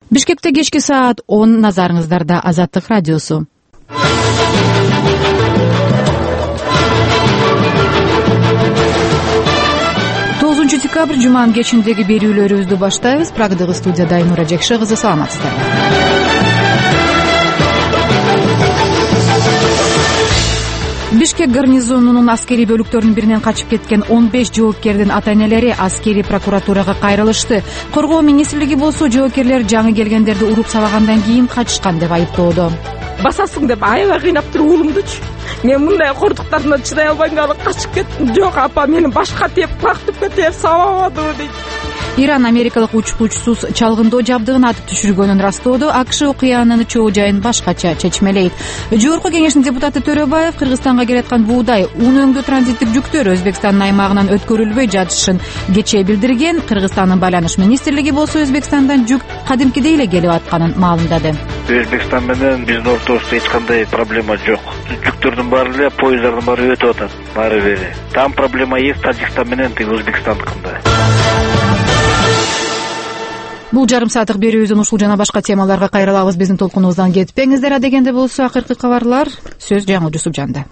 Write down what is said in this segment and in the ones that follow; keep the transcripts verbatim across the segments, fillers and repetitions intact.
Бишкекте кечки саат он, назарыңыздарда Азаттык радиосу. тогузунчу декабрь жуманын кечиндеги берүүлөрүбүздү баштайбыз. Прагдагы студияда Айнура Жекше кызы, саламатсыздарбы? Бишкек гарнизонунун аскерий бөлүктөрүнүн биринен качып кеткен он беш жоопкердин ата-энелери аскерий прокуратурага кайрылышты. Коргоо министрлиги болсо жоопкерлер жаңы келгендерди уруп сабагандан кийин качышкан деп айыптоодо. Басасың деп аябай кыйнап туруп уулумдучу. Мен мындай кордуктарына чыдай албай калып качып кеттим. Жок, апа, мени башка теп, пактыпка теп сабабадыбы дейт. Иран америкалык учкучсуз чалгындоо жабдыгын атып түшүргөнүн растоодо. АКШ окуянын чоо жайын башкача чечмелейт. Жогорку кеңештин депутаты Төрөбаев Кыргызстанга келаткан буудай, ун өңдүү транзиттик жүктөр Өзбекстандын аймагынан өткөрүлбөй жатышын кечээ билдирген. Кыргызстандын байланыш министрлиги болсо Өзбекстандан жүк кадимкидей эле келип атканын маалымдады. Өзбекстан менен биздин ортобузда эч кандай проблема жок. Жүктөрдүн баары эле, поезддардын баары өтүп атат ары бери. Там проблема есть Тажикстан менен тиги Өзбекстандыкында. Бул жарым сааттык берүүбүздөн ушул жана башка темаларга кайрылабыз. Биздин толкунубуздан кетпеңиздер. Адегенде болсо акыркы кабарлар. Сөз Жаңыл Жусупжанда.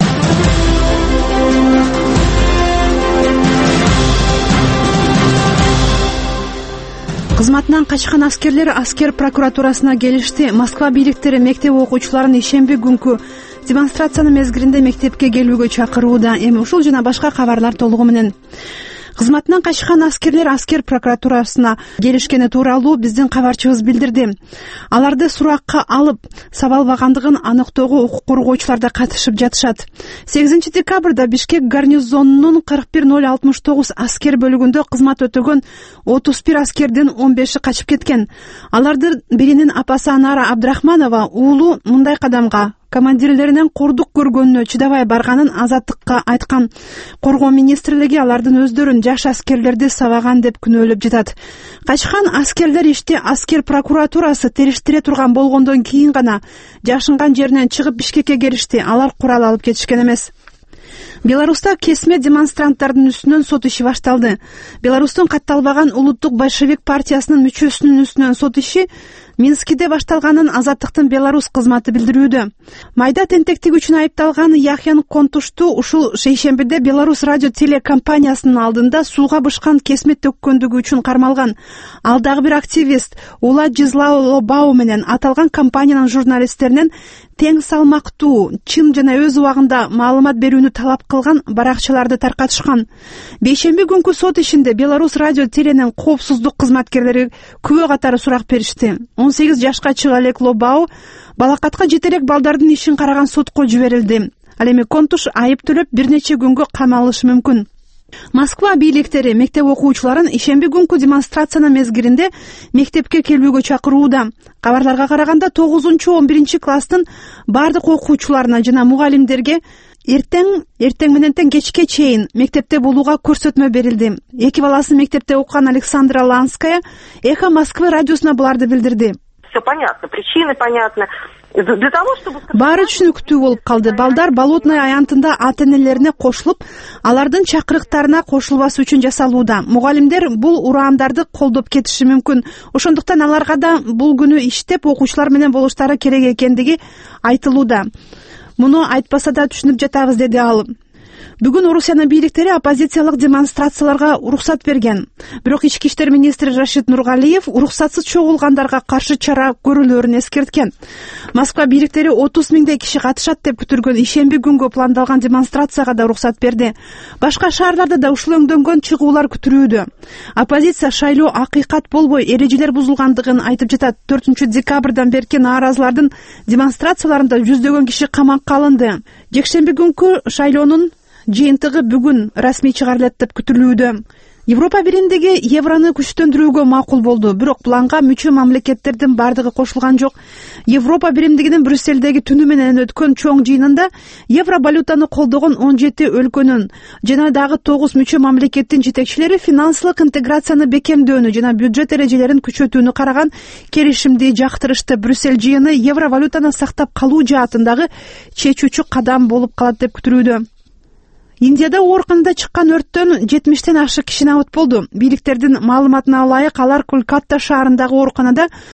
Кызматынан качкан аскерлер аскер прокуратурасына келишти. Москва бийликтери мектеп окуучуларын ишемби күнкү демонстрациянын мезгилинде мектепке келүүгө чакырууда. Эми ушул жана башка кабарлар толугу менен. Кызматынан качкан аскерлер аскер прокуратурасына келишкени тууралуу биздин кабарчыбыз билдирди. Аларды суракка алып сабалбагандыгын аныктоого укук коргоочулар да катышып жатышат. сегизинчи декабрда Бишкек гарнизонунун кырк бир ноль алтымыш тогуз аскер бөлүгүндө кызмат өтөгөн отуз бир аскердин он беши качып кеткен. Алардын биринин апасы Анара Абдрахманова уулу мындай кадамга командирлеринен кордук көргөнүнө чыдабай барганын Азаттыкка айткан. Коргоо министрлиги алардын өздөрүн жаш аскерлерди сабаган деп күнөөлөп жатат. Качкан аскерлер ишти аскер прокуратурасы териштире турган болгондон кийин гана жашынган жеринен чыгып Бишкекке келишти. Алар курал алып кетишкен эмес. Беларуста кесме демонстранттардын үстүнөн сот иши башталды. Беларустун катталбаган улуттук большевик партиясынын мүчөсүнүн үстүнөн сот иши Минскиде башталганын Азаттыктын Беларус кызматы билдирүүдө. Майда тентектик үчүн айыпталган Яхьян Контушту ушул шейшембиде Беларус радио телекомпаниясынын алдында сууга бышкан кесме төккөндүгү үчүн кармалган. Ал дагы бир активист Владислав Бау менен аталган компаниянын журналисттеринен тең салмактуу, чын жана өз убагында маалымат берүүнү талап кылган баракчаларды таркатышкан. Бейшемби күнкү сот ишинде Беларус радио теленин коопсуздук кызматкерлери күбө катары сурак беришти. он сегиз жашка чыга элек Лобау балакатка жетерек балдардын ишин караган сотко жиберилди. Ал эми Контуш айып төлөп бир нече күнгө камалышы мүмкүн. Москва бийликтери мектеп окуучуларын ишемби күнкү демонстрациянын мезгилинде мектепке келүүгө чакырууда. Кабарларга караганда тогузунчу он биринчи класстын бардык окуучуларына жана мугалимдерге эртең эртең менен тең кечке чейин мектепте болууга көрсөтмө берилди. Эки баласы мектепте окуган Александра Ланская Эхо Москвы радиосуна буларды билдирди. Все понятно, причины понятны. Для того, чтобы... Баары түшүнүктүү болуп калды. Балдар Болотной аянтында ата-энелерине кошулуп, алардын чакырыктарына кошулбасы үчүн жасалууда. Мугалимдер бул ураандарды колдоп кетиши мүмкүн. Ошондуктан аларга да бул күнү иштеп окуучулар менен болуштары керек экендиги айтылууда. Муну айтпаса да түшүнүп жатабыз, деди ал. Бүгүн Орусиянын бийликтери оппозициялык демонстрацияларга уруксат берген. Бирок ички иштер министри Рашид Нургалиев уруксатсыз чогулгандарга каршы чара көрүлөрүн эскерткен. Москва бийликтери отуз миңдей киши катышат деп күтүлгөн ишемби күнгө пландалган демонстрацияга да уруксат берди. Башка шаарларда да ушул өңдөнгөн чыгуулар күтүрүүдө. Оппозиция шайлоо акыйкат болбой, эрежелер бузулгандыгын айтып жатат. төртүнчү декабрдан берки нааразылардын демонстрацияларында жүздөгөн киши камакка алынды. Жекшемби күнкү шайлоонун жыйынтыгы бүгүн расмий чыгарылат деп күтүлүүдө. Европа биримдиги еврону күчтөндүрүүгө макул болду. Бирок планга мүчө мамлекеттердин бардыгы кошулган жок. Европа биримдигинин Брюсселдеги түнү менен өткөн чоң жыйынында евро валютаны колдогон он жети өлкөнүн жана дагы тогуз мүчө мамлекеттин жетекчилери финансылык интеграцияны бекемдөөнү жана бюджет эрежелерин күчөтүүнү караган келишимди жактырышты. Брюссель жыйыны евро валютаны сактап калуу жаатындагы чечүүчү кадам болуп калат деп күтүлүүдө. Индияда ооруканада чыккан өрттөн жетимиштен ашык киши абат болду. Бийликтердин маалыматына ылайык, алар Колкатта шаарындагы ооруканада